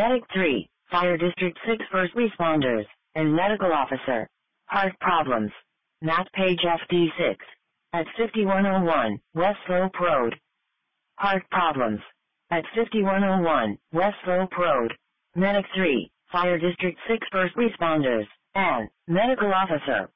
Medic 3, Fire District 6 First Responders, and Medical Officer. Heart problems. Matt Page FD6. At 5101, West Slope Road. Heart problems. At 5101, West Slope Road. Medic 3, Fire District 6 First Responders, and Medical Officer.